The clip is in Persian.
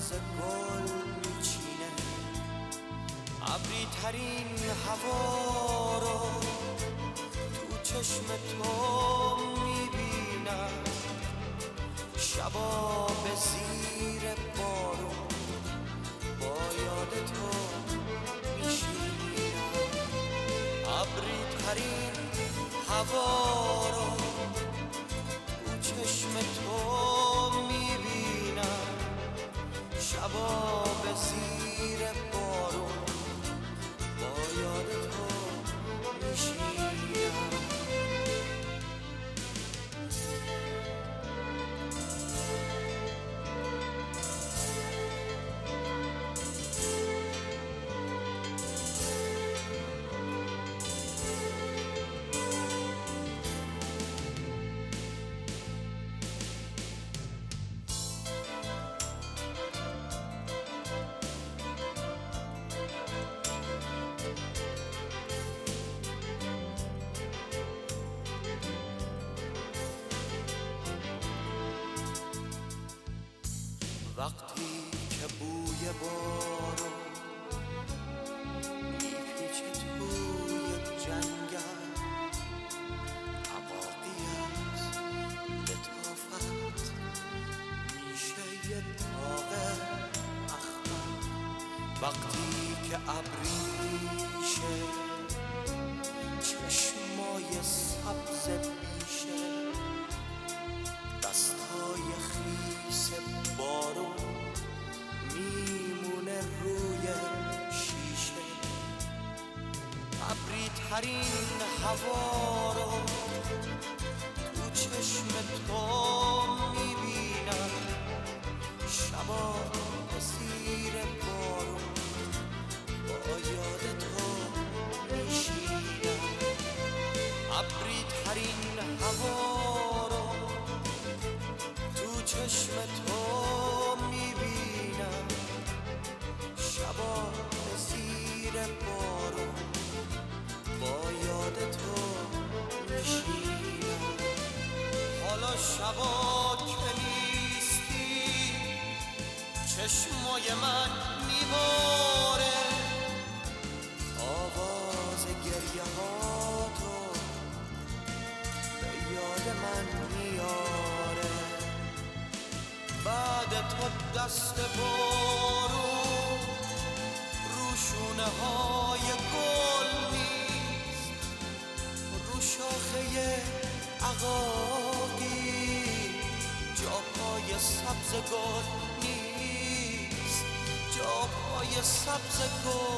ز گل میچینه، ابری ترین هوا رو تو چشم تو میبینم، شبا به زیر بارون با یاد تو میشینم. ابری ترین هوا رو تو چشم تو میبینم، شبا به زیر بارون با یاد تو میشینم. وقتی که بوی بارون میپیچه توی جنگل، عباقی از لطافت میشه یه تاق اخمر. وقتی که ابریشه چشمای سبز بیشه، دستای خیس بارون میمونه روی شیشه. ابری ترین هوا رو تو چشم تو میبینم، شبا به زیر بارون با یاد تو میشینم. ابری ترین هوا رو تو چشم تو میبینم، شبا به زیر بارون با یاد تو میشینم. حالا شبا که نیستی چشمای من میباره، آواز گریه ها تو به یاد من میاره. بعد تو دست بارون رو شونه های گل نیست، رو شاخه عقاقی جا پای سبز گل نیست، جا پای سبز گل